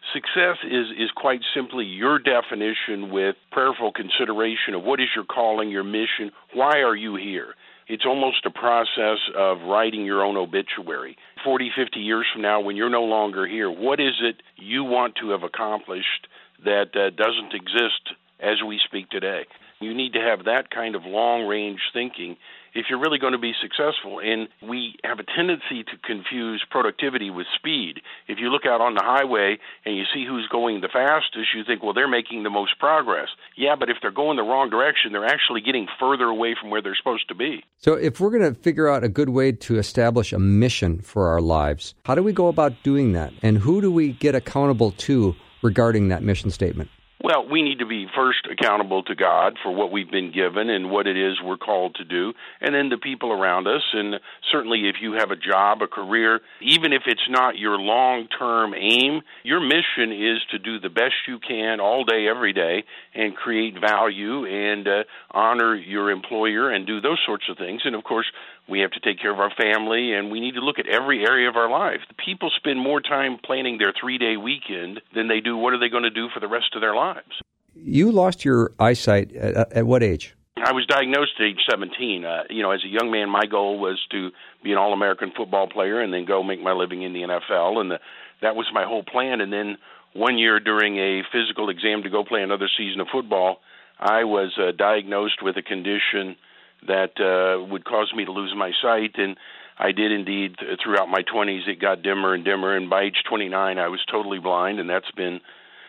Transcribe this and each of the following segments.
Success is quite simply your definition with prayerful consideration of what is your calling, your mission, why are you here? It's almost a process of writing your own obituary. 40, 50 years from now, when you're no longer here, what is it you want to have accomplished that doesn't exist as we speak today? You need to have that kind of long-range thinking if you're really going to be successful. And we have a tendency to confuse productivity with speed. If you look out on the highway and you see who's going the fastest, you think, well, they're making the most progress. Yeah, but if they're going the wrong direction, they're actually getting further away from where they're supposed to be. So if we're going to figure out a good way to establish a mission for our lives, how do we go about doing that? And who do we get accountable to regarding that mission statement? Well, we need to be first accountable to God for what we've been given and what it is we're called to do, and then the people around us. And certainly if you have a job, a career, even if it's not your long-term aim, your mission is to do the best you can all day, every day, and create value and honor your employer and do those sorts of things. And, of course, we have to take care of our family, and we need to look at every area of our life. People spend more time planning their 3-day weekend than they do what are they going to do for the rest of their lives. You lost your eyesight at what age? I was diagnosed at age 17. As a young man, my goal was to be an All-American football player and then go make my living in the NFL, and that was my whole plan. And then one year during a physical exam to go play another season of football, I was diagnosed with a condition that would cause me to lose my sight, and I did indeed. Throughout my 20s, it got dimmer and dimmer, and by age 29, I was totally blind, and that's been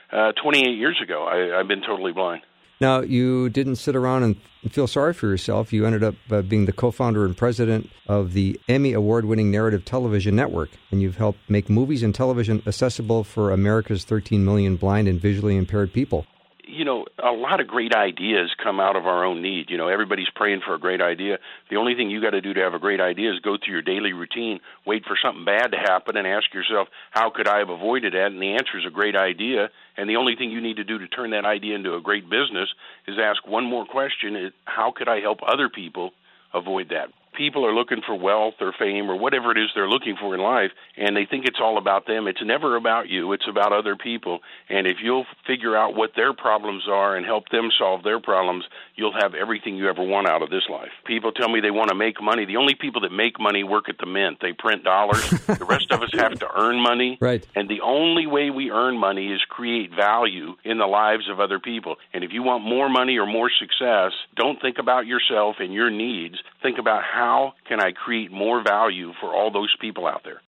28 years ago. I've been totally blind. Now, you didn't sit around and feel sorry for yourself. You ended up being the co-founder and president of the Emmy Award-winning Narrative Television Network, and you've helped make movies and television accessible for America's 13 million blind and visually impaired people. A lot of great ideas come out of our own need. Everybody's praying for a great idea. The only thing you got to do to have a great idea is go through your daily routine, wait for something bad to happen, and ask yourself, how could I have avoided that? And the answer is a great idea. And the only thing you need to do to turn that idea into a great business is ask one more question, how could I help other people avoid that? People are looking for wealth or fame or whatever it is they're looking for in life, and they think it's all about them. It's never about you. It's about other people. And if you'll figure out what their problems are and help them solve their problems, you'll have everything you ever want out of this life. People tell me they want to make money. The only people that make money work at the mint. They print dollars. The rest of us have to earn money. Right. And the only way we earn money is create value in the lives of other people. And if you want more money or more success, don't think about yourself and your needs. Think about how can I create more value for all those people out there.